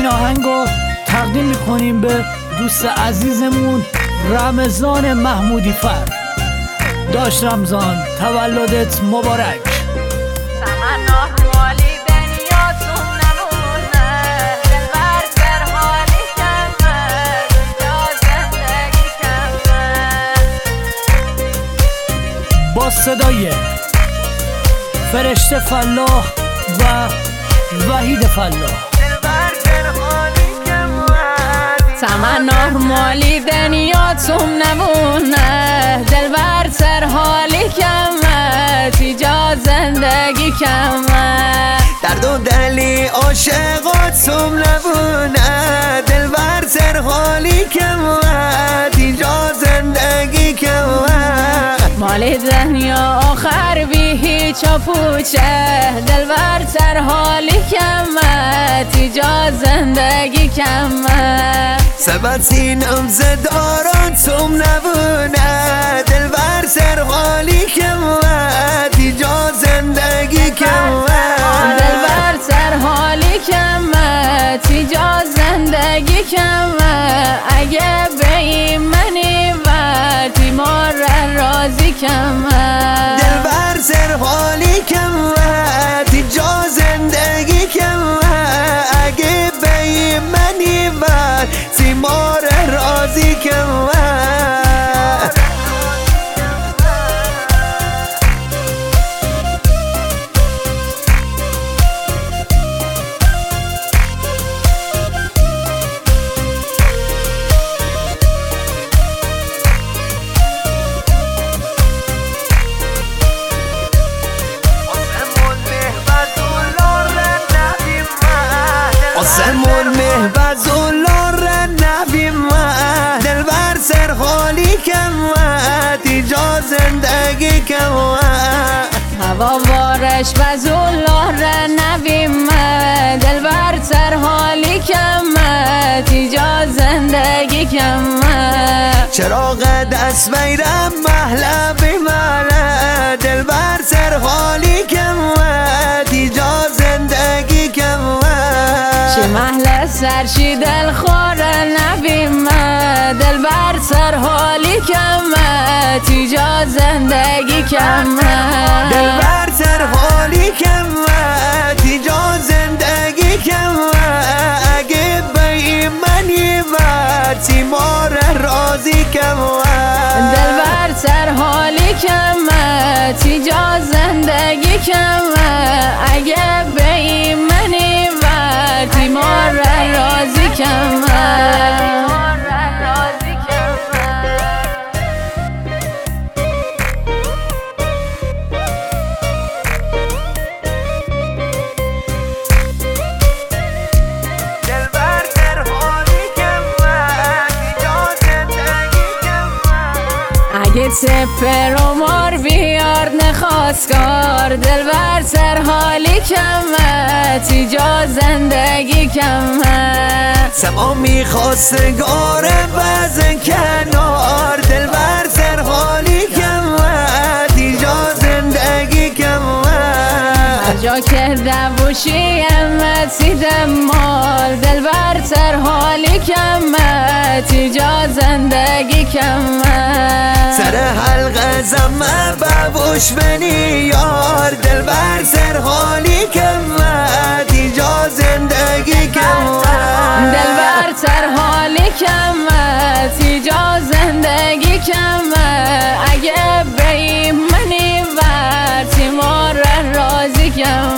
این آهنگو تقدیم میکنیم به دوست عزیزمون رمضان محمودی فر. داش رمضان تولدت مبارک. با صدای فرشته فلاح و وحید فلاح. تمنا مالی دنیاتون نمونه، دلبر سر حالی کمه، تیجا زندگی کمه، درد و دلی عاشقاتون نمونه، دلبر سر حالی کمه، تیجا زندگی کمه، مالی دنیا آخر بی هیچ و پوچه، دلبر سر حالی کمه، تیجا زندگی کمه، سبت سینم زداراتون نبونه، دلبر سر حالی کمه، تیجا زندگی کمه، دلبر سر حالی کمه، تیجا زندگی کمه، اگه به این منی و تیمار رازی کمه، دلبر سر حالی کمه، تیجا زندگی کمه، اگه به این منی و تیمار رازی کمه. آسمون مهبز و لار نبی من، دلبر سر حالی کمه، تیجا زندگی کمه، هوا بارش بزولار نبی من، دلبر سر حالی کمه، تیجا زندگی کمه، چراغ دست بیرم محله بی منه، دلبر سر حالی کمه، تیجا زندگی کمه، چه محل سرشی دل خوره نبی من، دلبر سر حالی کمه، تیجا زندگی کمه، دلبر سر حالی کمه، تیجا زندگی کمه، اگه به منی و تیمار رازی کمه، دلبر سر حالی کمه، تیجا زندگی کمه، اگه به منی و تیمار رازی کمه. اگه تپه رو مار بیار نخواستگار، دلبر سر حالی کمه، تیجا زندگی کمه، سما میخواستگاره بزن کنار، دلبر سر حالی کمه، تیجا زندگی کمه، جا که دوشی امتی مال، دلبر سر حالی کمه، تیجا زندگی کمه، سر حلقه زمه ببوش بنی یار، دلبر سر حالی کمه، تیجا زندگی کمه، دلبر سر حالی کمه، تیجا زندگی کمه، اگه به منی و تیمار رازی کمه.